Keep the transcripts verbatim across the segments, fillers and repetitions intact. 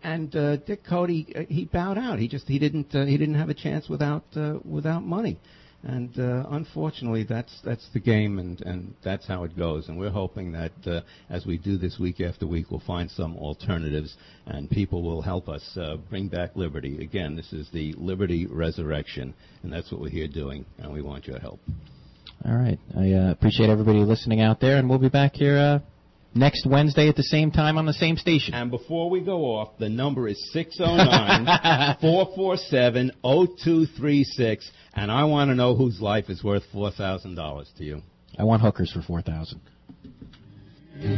and uh, Dick Cody, uh, he bowed out. He just he didn't uh, he didn't have a chance without uh, without money. And uh, unfortunately, that's that's the game, and, and that's how it goes. And we're hoping that uh, as we do this week after week, we'll find some alternatives, and people will help us uh, bring back liberty. Again, this is the Liberty Resurrection, and that's what we're here doing, and we want your help. All right. I uh, appreciate everybody listening out there, and we'll be back here uh, next Wednesday at the same time on the same station. And before we go off, the number is six oh nine, four four seven, oh two three six, and I want to know whose life is worth four thousand dollars to you. I want hookers for four thousand dollars.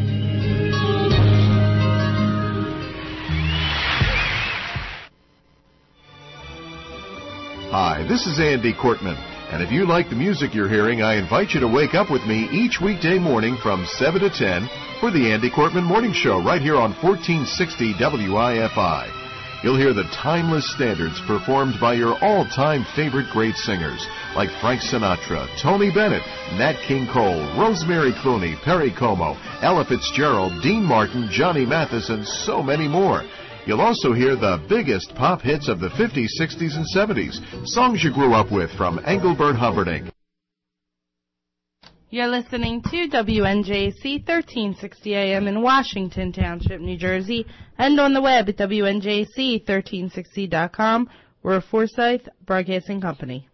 Hi, this is Andy Cortman. And if you like the music you're hearing, I invite you to wake up with me each weekday morning from seven to ten for the Andy Cortman Morning Show right here on fourteen sixty W I F I. You'll hear the timeless standards performed by your all-time favorite great singers like Frank Sinatra, Tony Bennett, Nat King Cole, Rosemary Clooney, Perry Como, Ella Fitzgerald, Dean Martin, Johnny Mathis, and so many more. You'll also hear the biggest pop hits of the fifties, sixties, and seventies, songs you grew up with from Engelbert Humperdinck. You're listening to W N J C thirteen sixty A M in Washington Township, New Jersey, and on the web at W N J C thirteen sixty dot com. We're a Forsyth Broadcasting Company.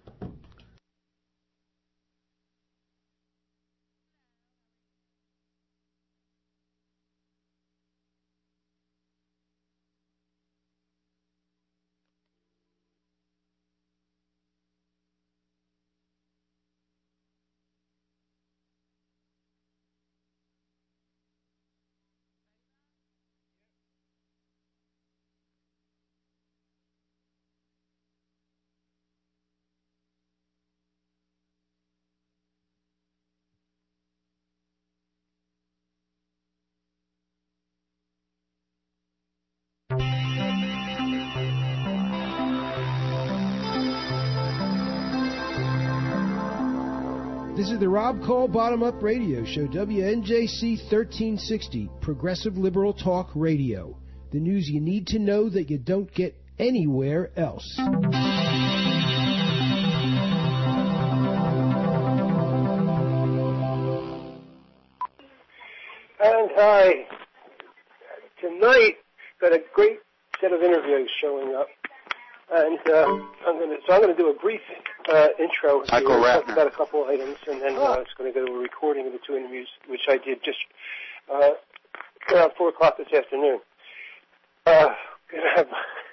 This is the Rob Cole Bottom Up Radio Show, W N J C thirteen sixty, Progressive Liberal Talk Radio. The news you need to know that you don't get anywhere else. And hi. Tonight, got a great set of interviews showing up. And uh, I'm going to so I'm going to do a brief uh, intro. I go talk about a couple of items, and then uh, it's going to go to a recording of the two interviews, which I did just uh, around four o'clock this afternoon. Uh, gonna have,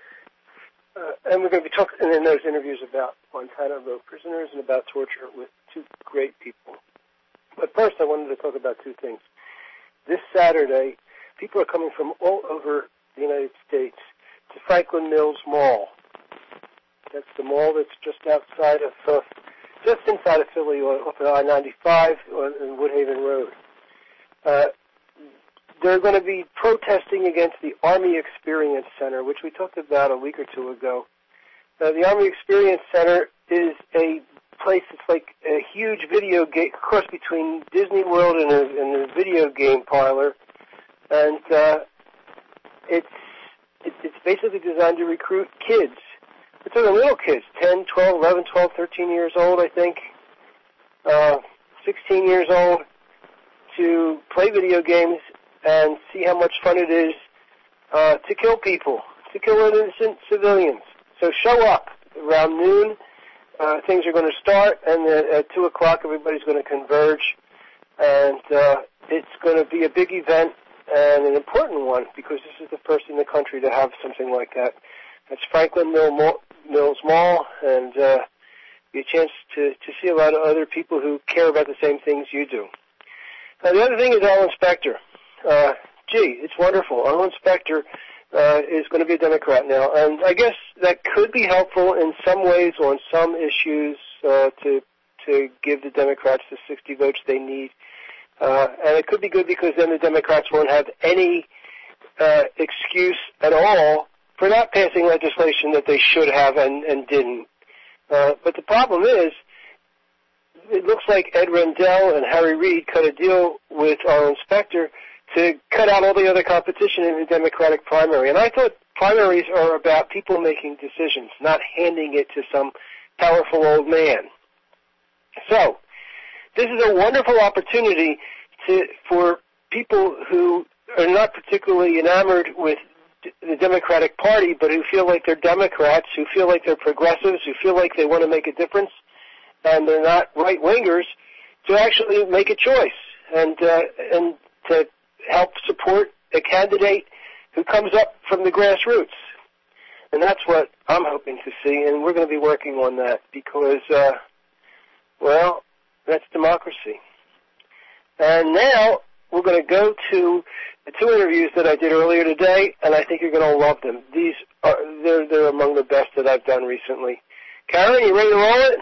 uh, and we're going to be talking in those interviews about Guantanamo prisoners and about torture with two great people. But first, I wanted to talk about two things. This Saturday, people are coming from all over the United States to Franklin Mills Mall. That's the mall that's just outside of, uh, just inside of Philly, off of I ninety-five on Woodhaven Road. Uh, they're going to be protesting against the Army Experience Center, which we talked about a week or two ago. Uh, the Army Experience Center is a place that's like a huge video game, cross between Disney World and a, and a video game parlor, and uh, it's it, it's basically designed to recruit kids. We're talking little kids, ten, twelve, eleven, twelve, thirteen years old, I think, uh, sixteen years old, to play video games and see how much fun it is uh, to kill people, to kill innocent civilians. So show up around noon. Uh, things are going to start, and uh, at two o'clock everybody's going to converge, and uh, it's going to be a big event and an important one because this is the first in the country to have something like that. That's Franklin Mill Mall, Mills Mall, and uh, get a chance to, to see a lot of other people who care about the same things you do. Now, the other thing is Alan Spector. Uh, gee, it's wonderful. Alan Spector uh, is going to be a Democrat now, and I guess that could be helpful in some ways on some issues uh, to to give the Democrats the sixty votes they need. Uh, and it could be good because then the Democrats won't have any uh, excuse at all for not passing legislation that they should have and, and didn't. Uh, but the problem is, it looks like Ed Rendell and Harry Reid cut a deal with Alan Spector to cut out all the other competition in the Democratic primary. And I thought primaries are about people making decisions, not handing it to some powerful old man. So this is a wonderful opportunity to for people who are not particularly enamored with the Democratic Party, but who feel like they're Democrats, who feel like they're progressives, who feel like they want to make a difference, and they're not right-wingers, to actually make a choice and uh, and to help support a candidate who comes up from the grassroots. And that's what I'm hoping to see, and we're going to be working on that because, uh, well, that's democracy. And now we're going to go to the two interviews that I did earlier today, and I think you're going to love them. These are they're they're among the best that I've done recently. Karen, you ready to roll it?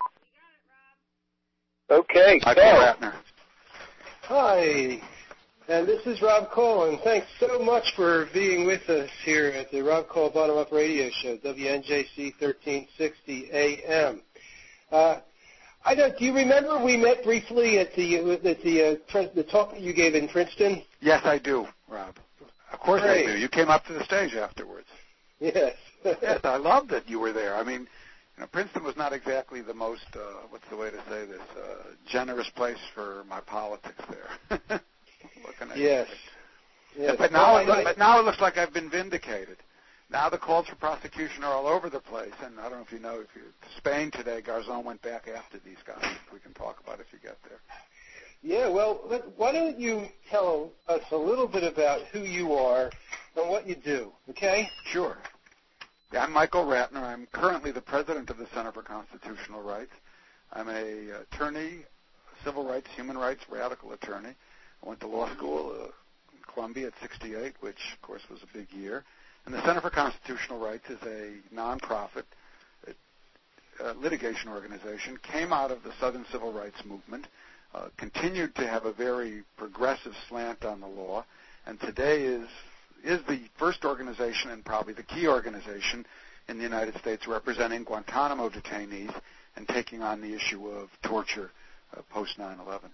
Okay, Michael so. Ratner. Hi, and this is Rob Cole, and thanks so much for being with us here at the Rob Cole Bottom Up Radio Show, W N J C thirteen sixty A M. Uh, I don't. Do you remember we met briefly at the at the uh, the talk that you gave in Princeton? Yes, I do, Rob. Of course Great. I do. You came up to the stage afterwards. Yes. Yes, I love that you were there. I mean, you know, Princeton was not exactly the most, uh, what's the way to say this, uh, generous place for my politics there. What can I Yes. say? Yes. But now, Well, it, look, I- but now it looks like I've been vindicated. Now the calls for prosecution are all over the place, and I don't know if you know, if you Spain today, Garzón went back after these guys. We can talk about it if you get there. Yeah, well, let, why don't you tell us a little bit about who you are and what you do, okay? Sure. Yeah, I'm Michael Ratner. I'm currently the president of the Center for Constitutional Rights. I'm a attorney, civil rights, human rights, radical attorney. I went to law school uh, in Columbia at sixty-eight, which, of course, was a big year. And the Center for Constitutional Rights is a nonprofit uh, litigation organization, came out of the Southern Civil Rights Movement, uh, continued to have a very progressive slant on the law, and today is is the first organization and probably the key organization in the United States representing Guantanamo detainees and taking on the issue of torture uh, post nine eleven.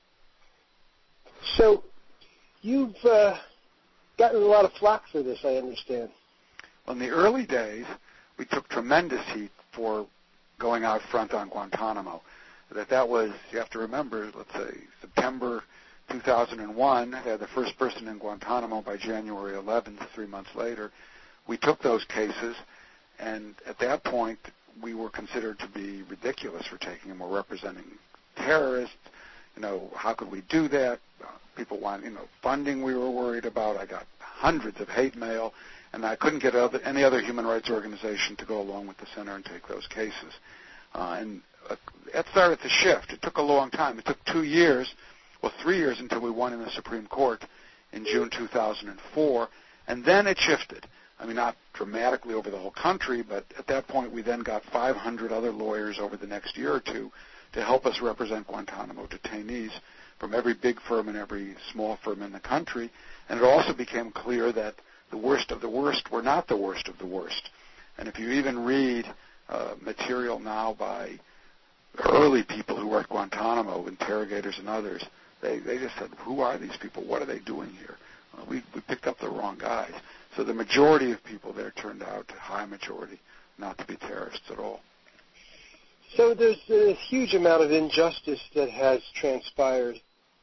So you've uh, gotten a lot of flack for this, I understand. Well, in the early days, we took tremendous heat for going out front on Guantanamo. That that was, you have to remember, let's say September two thousand one, had the first person in Guantanamo by January eleventh, three months later. We took those cases, and at that point, we were considered to be ridiculous for taking them. We're representing terrorists. You know, how could we do that? Uh, people want, you know, funding we were worried about. I got hundreds of hate mail, and I couldn't get other, any other human rights organization to go along with the center and take those cases. Uh, and uh, that started to shift. It took a long time. It took two years, well, three years until we won in the Supreme Court in June two thousand four, and then it shifted. I mean, not dramatically over the whole country, but at that point we then got five hundred other lawyers over the next year or two to help us represent Guantanamo detainees from every big firm and every small firm in the country. And it also became clear that the worst of the worst were not the worst of the worst. And if you even read uh, material now by early people who were at Guantanamo, interrogators and others, they, they just said, who are these people? What are they doing here? Uh, we, we picked up the wrong guys. So the majority of people there turned out, a high majority, not to be terrorists at all. So there's a huge amount of injustice that has transpired.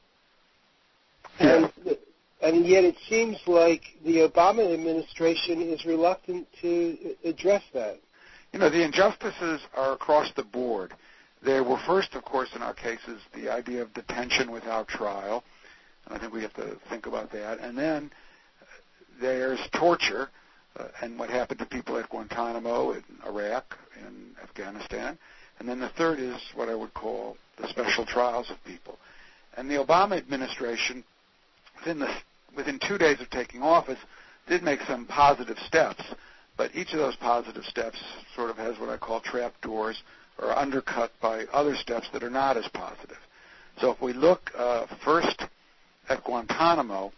Yeah. And, and yet it seems like the Obama administration is reluctant to address that. You know, the injustices are across the board. There were first, of course, in our cases, the idea of detention without trial, and I think we have to think about that. And then there's torture uh, and what happened to people at Guantanamo, in Iraq, in Afghanistan. And then the third is what I would call the special trials of people. And the Obama administration, within, the, within two days of taking office, did make some positive steps. But each of those positive steps sort of has what I call trapdoors or undercut by other steps that are not as positive. So if we look uh, first at Guantanamo,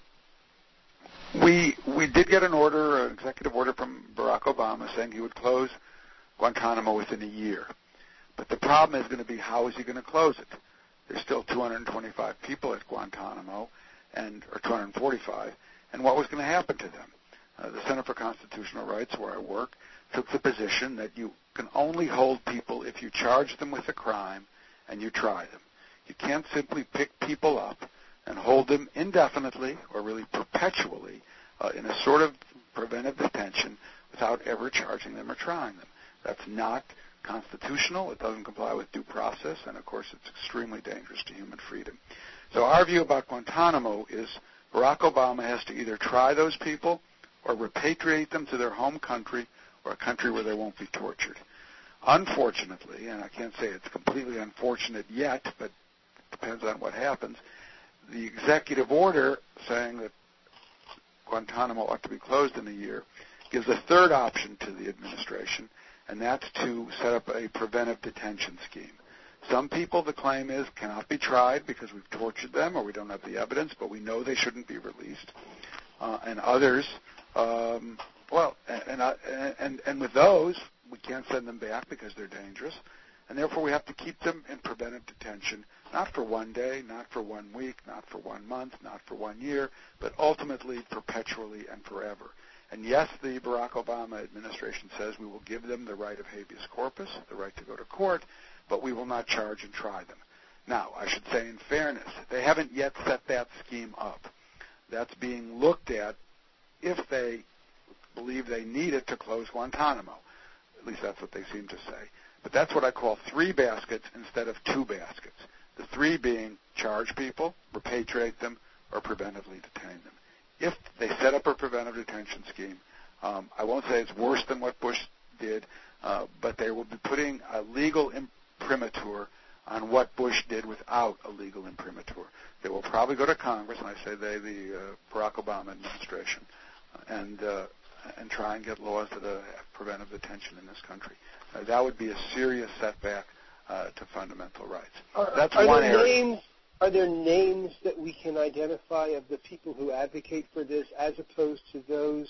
we we did get an order, an executive order from Barack Obama saying he would close Guantanamo within a year. But the problem is going to be, how is he going to close it? There's still two hundred twenty-five people at Guantanamo, and or two hundred forty-five, and what was going to happen to them. Uh, the Center for Constitutional Rights, where I work, took the position that you can only hold people if you charge them with a crime and you try them. You can't simply pick people up and hold them indefinitely or really perpetually uh, in a sort of preventive detention without ever charging them or trying them. That's not constitutional. It doesn't comply with due process, and of course it's extremely dangerous to human freedom. So our view about Guantanamo is Barack Obama has to either try those people or repatriate them to their home country or a country where they won't be tortured. Unfortunately, and I can't say it's completely unfortunate yet, but it depends on what happens, the executive order saying that Guantanamo ought to be closed in a year gives a third option to the administration, and that's to set up a preventive detention scheme. Some people, the claim is, cannot be tried because we've tortured them or we don't have the evidence, but we know they shouldn't be released. Uh, and others, um, well, and, and, and, and with those, we can't send them back because they're dangerous, and therefore we have to keep them in preventive detention, not for one day, not for one week, not for one month, not for one year, but ultimately perpetually and forever. And yes, the Barack Obama administration says we will give them the right of habeas corpus, the right to go to court, but we will not charge and try them. Now, I should say in fairness, they haven't yet set that scheme up. That's being looked at if they believe they need it to close Guantanamo. At least that's what they seem to say. But that's what I call three baskets instead of two baskets. The three being charge people, repatriate them, or preventively detain them. If they set up a preventive detention scheme, um, I won't say it's worse than what Bush did, uh, but they will be putting a legal imprimatur on what Bush did without a legal imprimatur. They will probably go to Congress, and I say they, the uh, Barack Obama administration, and uh, and try and get laws that uh, have preventive detention in this country. Uh, that would be a serious setback uh, to fundamental rights. Are, That's are one there area. Names, are there names that we can identify of the people who advocate for this as opposed to those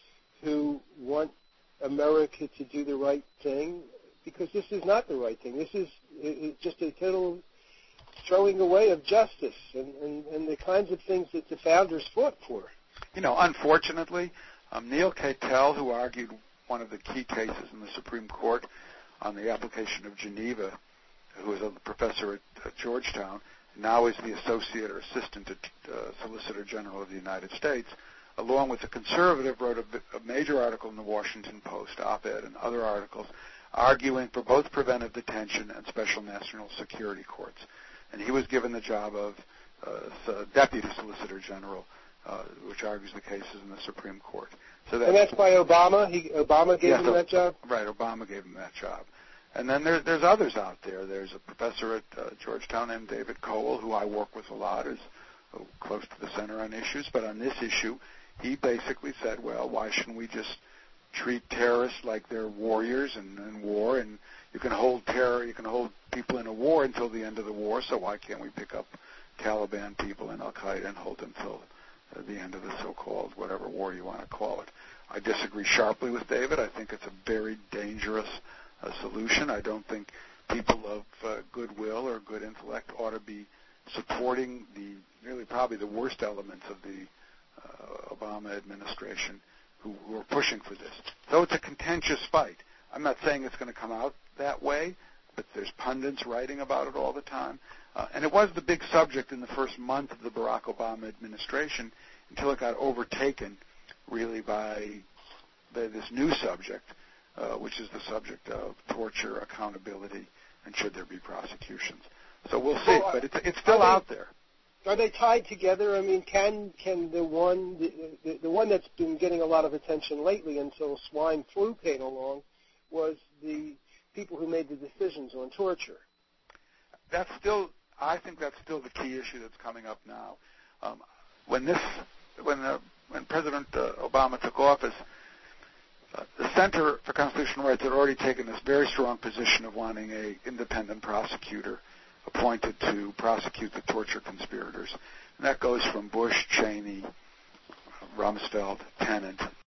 who want America to do the right thing? Because this is not the right thing. This is it, just a total throwing away of justice and, and, and the kinds of things that the founders fought for. You know, unfortunately, um, Neil Cattell, who argued one of the key cases in the Supreme Court on the application of Geneva, who was a professor at, at Georgetown, now is the associate or assistant to, uh, Solicitor General of the United States, along with a conservative, wrote a, a major article in the Washington Post, op-ed, and other articles arguing for both preventive detention and special national security courts. And he was given the job of uh, Deputy Solicitor General, uh, which argues the cases in the Supreme Court. So that's, and that's by Obama? He, Obama gave yes, him that job? Right, Obama gave him that job. And then there, there's others out there. There's a professor at uh, Georgetown named David Cole, who I work with a lot, is uh, close to the center on issues. But on this issue, he basically said, well, why shouldn't we just treat terrorists like they're warriors in, in war, and you can hold terror, you can hold people in a war until the end of the war, so why can't we pick up Taliban people and Al-Qaeda and hold them till uh, the end of the so-called whatever war you want to call it. I disagree sharply with David. I think it's a very dangerous uh, solution. I don't think people of uh, goodwill or good intellect ought to be supporting the really probably the worst elements of the uh, Obama administration who, who are pushing for this. Though it's a contentious fight. I'm not saying it's going to come out that way, but there's pundits writing about it all the time. Uh, and it was the big subject in the first month of the Barack Obama administration until it got overtaken really by, by this new subject, uh, which is the subject of torture, accountability, and should there be prosecutions. So we'll see, well, but it's, it's still they, out there. Are they tied together? I mean, can can the one the, the, the one that's been getting a lot of attention lately until swine flu came along was the people who made the decisions on torture? That's still, I think that's still the key issue that's coming up now. Um, when this, when uh, when President uh, Obama took office, uh, the Center for Constitutional Rights had already taken this very strong position of wanting a independent prosecutor appointed to prosecute the torture conspirators. And that goes from Bush, Cheney, Rumsfeld, Tenet,